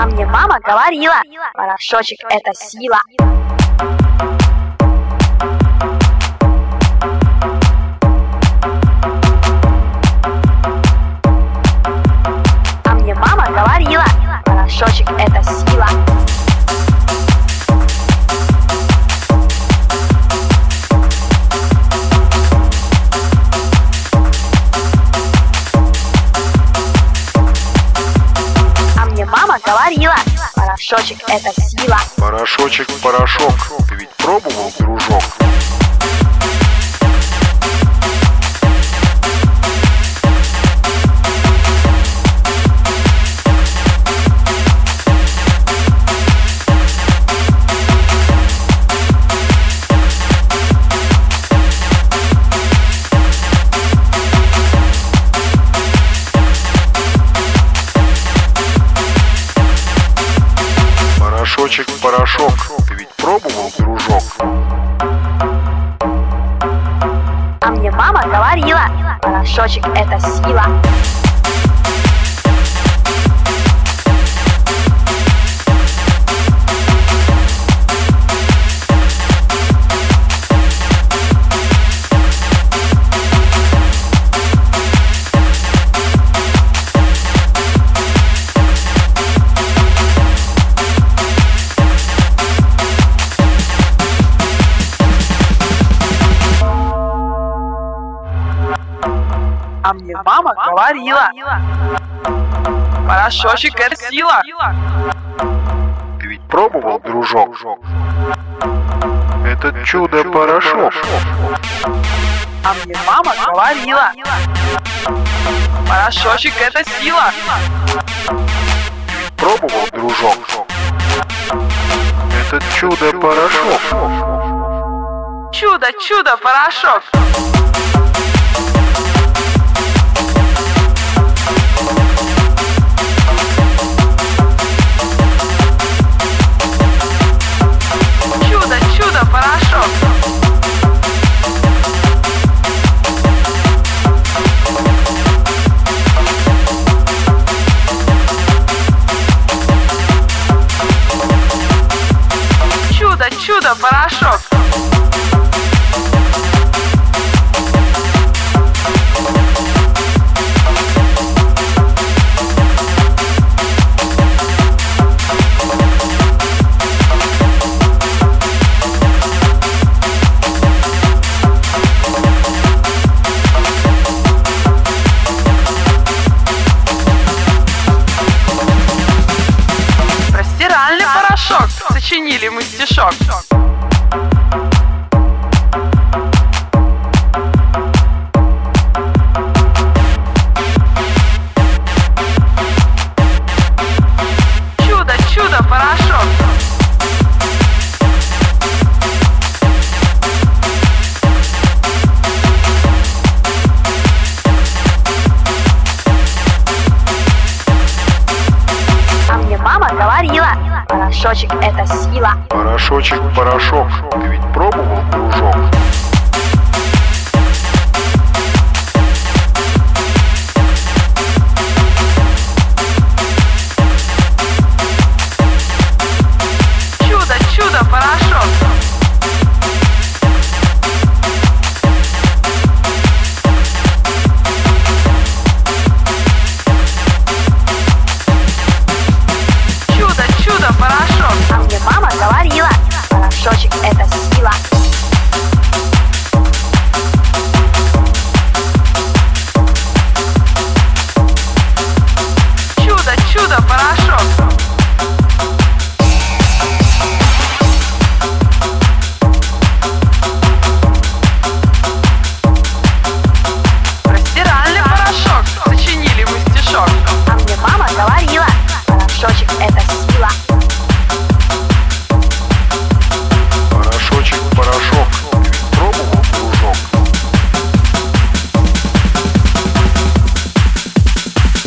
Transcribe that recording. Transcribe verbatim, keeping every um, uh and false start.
А мне мама говорила, порошочек — это сила. А мне мама говорила, порошочек — это сила. А мне мама говорила, порошочек — это сила. Порошочек, порошок, ты ведь пробовал, дружок? Порошочек, порошок, ты ведь пробовал, дружок? А мне мама говорила, порошочек — это сила. А мне мама говорила, порошочек — это сила. Ты ведь пробовал, дружок? Это чудо-порошок. А мне мама говорила, порошочек — это сила. Пробовал, дружок? Это чудо-порошок. Чудо, чудо, порошок. Чудо, чудо, порошок. Чудо, чудо, порошок. Стиральный порошок, сочинили мы стишок. Чудо, чудо, порошок. А мне мама говорила, порошочек — это сила. Порошочек, порошок, ты ведь пробовал, дружок?